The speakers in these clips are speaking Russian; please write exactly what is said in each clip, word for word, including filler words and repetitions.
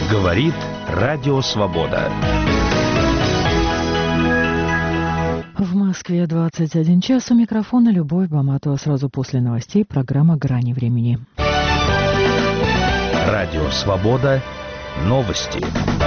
Говорит Радио Свобода. В Москве двадцать один час. У микрофона Любовь Баматова. Сразу после новостей программа «Грани времени». Радио Свобода. Новости.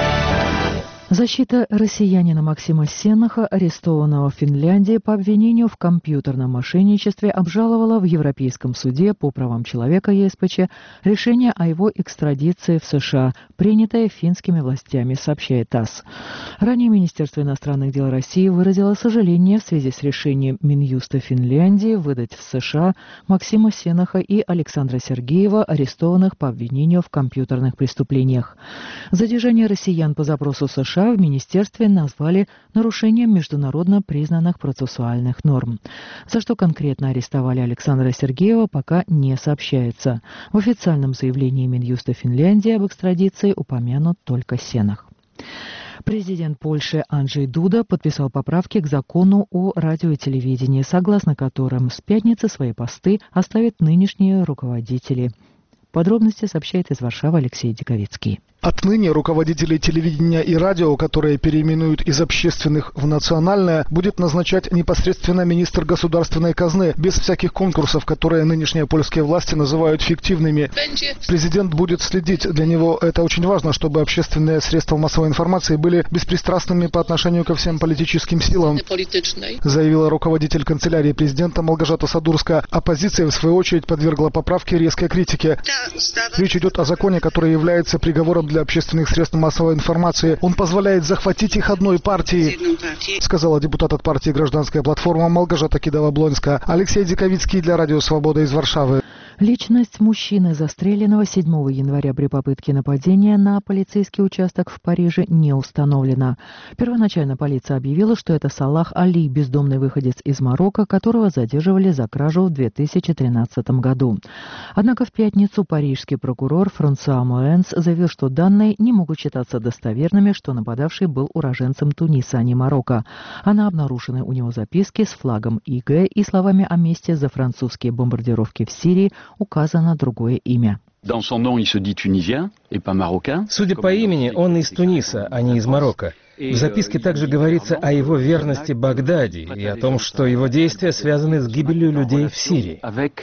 Защита россиянина Максима Сеннаха, арестованного в Финляндии по обвинению в компьютерном мошенничестве, обжаловала в Европейском суде по правам человека (Е С П Ч) решение о его экстрадиции в США, принятое финскими властями, сообщает ТАСС. Ранее Министерство иностранных дел России выразило сожаление в связи с решением Минюста Финляндии выдать в США Максима Сеннаха и Александра Сергеева, арестованных по обвинению в компьютерных преступлениях. Задержание россиян по запросу США в министерстве назвали нарушением международно признанных процессуальных норм. За что конкретно арестовали Александра Сергеева, пока не сообщается. В официальном заявлении Минюста Финляндии об экстрадиции упомянут только Сеннах. Президент Польши Анджей Дуда подписал поправки к закону о радио и телевидении, согласно которым с пятницы свои посты оставят нынешние руководители. Подробности сообщает из Варшавы Алексей Диковицкий. Отныне руководителей телевидения и радио, которые переименуют из общественных в национальное, будет назначать непосредственно министр государственной казны, без всяких конкурсов, которые нынешние польские власти называют фиктивными. Президент будет следить. Для него это очень важно, чтобы общественные средства массовой информации были беспристрастными по отношению ко всем политическим силам, заявила руководитель канцелярии президента Малгожата Садурска. Оппозиция, в свою очередь, подвергла поправке резкой критике. Речь идет о законе, который является приговором для общественных средств массовой информации. Он позволяет захватить их одной партии, сказала депутат от партии «Гражданская платформа» Малгожата Кидава-Блонска. Алексей Диковицкий для Радио Свобода из Варшавы. Личность мужчины, застреленного седьмого января при попытке нападения на полицейский участок в Париже, не установлена. Первоначально полиция объявила, что это Салах Али, бездомный выходец из Марокко, которого задерживали за кражу в две тысячи тринадцатом году. Однако в пятницу парижский прокурор Франсуа Моэнс заявил, что данные не могут считаться достоверными, что нападавший был уроженцем Туниса, а не Марокко. А на обнаруженной у него записке с флагом И Г и словами о месте за французские бомбардировки в Сирии указано другое имя. Судя по имени, он из Туниса, а не из Марокко. В записке также говорится о его верности Багдаде и о том, что его действия связаны с гибелью людей в Сирии.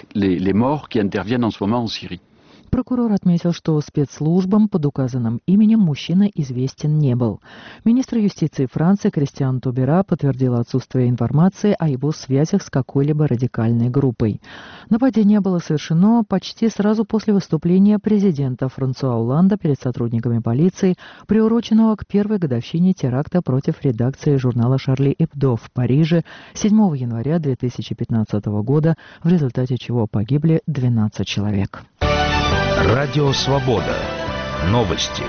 Прокурор отметил, что спецслужбам под указанным именем мужчина известен не был. Министр юстиции Франции Кристиан Табера подтвердил отсутствие информации о его связях с какой-либо радикальной группой. Нападение было совершено почти сразу после выступления президента Франсуа Олланда перед сотрудниками полиции, приуроченного к первой годовщине теракта против редакции журнала «Шарли Эбдо» в Париже седьмого января две тысячи пятнадцатого года, в результате чего погибли двенадцать человек. Радио Свобода. Новости.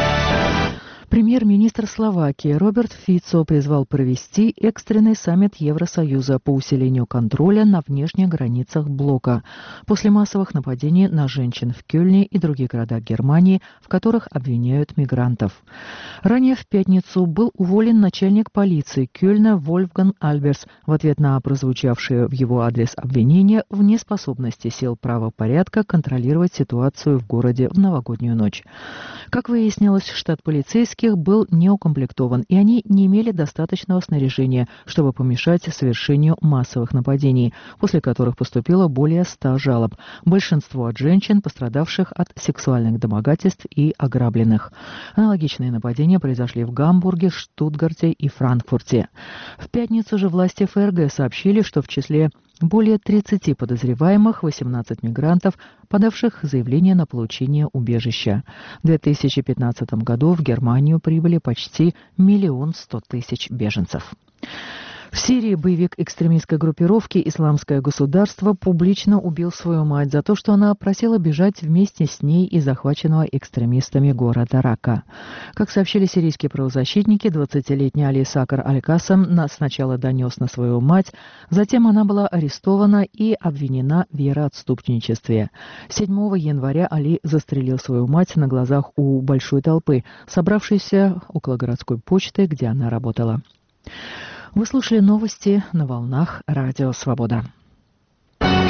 Премьер-министр Словакии Роберт Фицо призвал провести экстренный саммит Евросоюза по усилению контроля на внешних границах блока после массовых нападений на женщин в Кёльне и других городах Германии, в которых обвиняют мигрантов. Ранее в пятницу был уволен начальник полиции Кёльна Вольфган Альберс в ответ на прозвучавшие в его адрес обвинения в неспособности сил правопорядка контролировать ситуацию в городе в новогоднюю ночь. Как выяснилось, штат полицейских был неукомплектован, и они не имели достаточного снаряжения, чтобы помешать совершению массовых нападений, после которых поступило более ста жалоб, большинство от женщин, пострадавших от сексуальных домогательств и ограбленных. Аналогичные нападения произошли в Гамбурге, Штутгарте и Франкфурте. В пятницу же власти Ф Р Г сообщили, что в числе более тридцати подозреваемых восемнадцать мигрантов, подавших заявление на получение убежища. В две тысячи пятнадцатом году в Германию прибыли почти миллион сто тысяч беженцев. В Сирии боевик экстремистской группировки «Исламское государство» публично убил свою мать за то, что она просила бежать вместе с ней из захваченного экстремистами города Рака. Как сообщили сирийские правозащитники, двадцатилетний Али Сакар Аль-Касам сначала донес на свою мать, затем она была арестована и обвинена в вероотступничестве. седьмого января Али застрелил свою мать на глазах у большой толпы, собравшейся около городской почты, где она работала. Вы слушали новости на волнах Радио Свобода.